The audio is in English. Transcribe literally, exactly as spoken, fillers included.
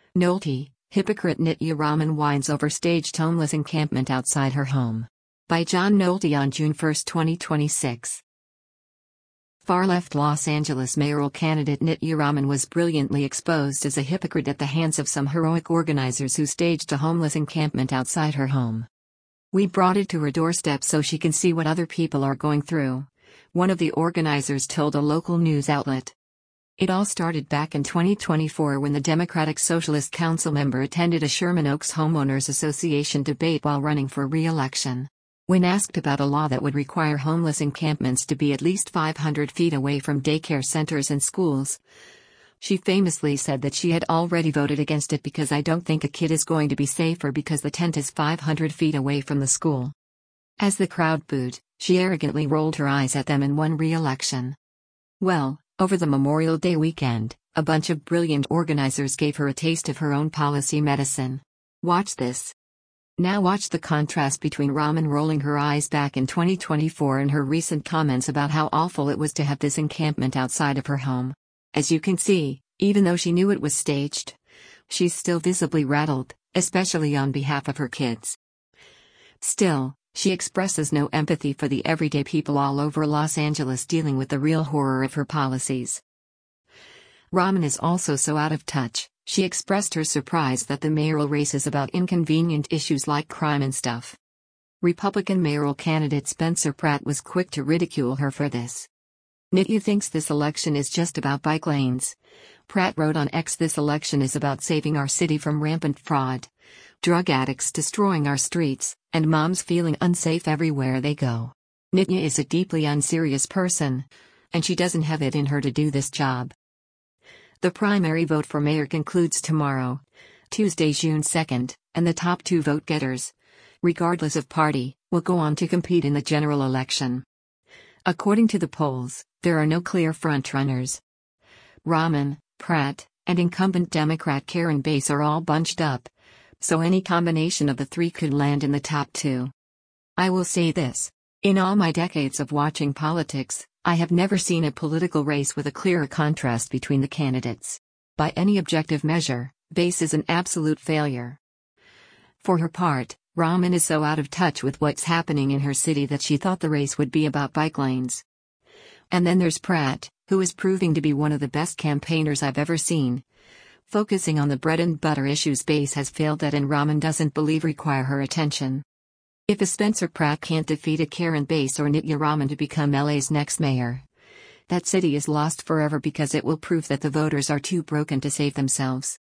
Nolte, hypocrite Nitya Raman whines over staged homeless encampment outside her home. By John Nolte on June first, twenty twenty-six. Far-left Los Angeles mayoral candidate Nitya Raman was brilliantly exposed as a hypocrite at the hands of some heroic organizers who staged a homeless encampment outside her home. "We brought it to her doorstep so she can see what other people are going through," one of the organizers told a local news outlet. It all started back in twenty twenty-four when the Democratic Socialist Council member attended a Sherman Oaks Homeowners Association debate while running for re-election. When asked about a law that would require homeless encampments to be at least five hundred feet away from daycare centers and schools, she famously said that she had already voted against it because "I don't think a kid is going to be safer because the tent is five hundred feet away from the school." As the crowd booed, she arrogantly rolled her eyes at them and won re-election. Well, over the Memorial Day weekend, a bunch of brilliant organizers gave her a taste of her own policy medicine. Watch this. Now watch the contrast between Raman rolling her eyes back in twenty twenty-four and her recent comments about how awful it was to have this encampment outside of her home. As you can see, even though she knew it was staged, she's still visibly rattled, especially on behalf of her kids. Still, she expresses no empathy for the everyday people all over Los Angeles dealing with the real horror of her policies. Raman is also so out of touch. She expressed her surprise that the mayoral race is about inconvenient issues like crime and stuff. Republican mayoral candidate Spencer Pratt was quick to ridicule her for this. "Nitya thinks this election is just about bike lanes," Pratt wrote on X. "This election is about saving our city from rampant fraud, drug addicts destroying our streets, and moms feeling unsafe everywhere they go. Nitya is a deeply unserious person, and she doesn't have it in her to do this job." The primary vote for mayor concludes tomorrow, Tuesday, June second, and the top two vote-getters, regardless of party, will go on to compete in the general election. According to the polls, there are no clear frontrunners. Raman, Pratt, and incumbent Democrat Karen Bass are all bunched up, so any combination of the three could land in the top two. I will say this: in all my decades of watching politics, I have never seen a political race with a clearer contrast between the candidates. By any objective measure, Bass is an absolute failure. For her part, Raman is so out of touch with what's happening in her city that she thought the race would be about bike lanes. And then there's Pratt, who is proving to be one of the best campaigners I've ever seen, focusing on the bread and butter issues Bass has failed at and Raman doesn't believe require her attention. If a Spencer Pratt can't defeat a Karen Bass or Nitya Raman to become L A's next mayor, that city is lost forever because it will prove that the voters are too broken to save themselves.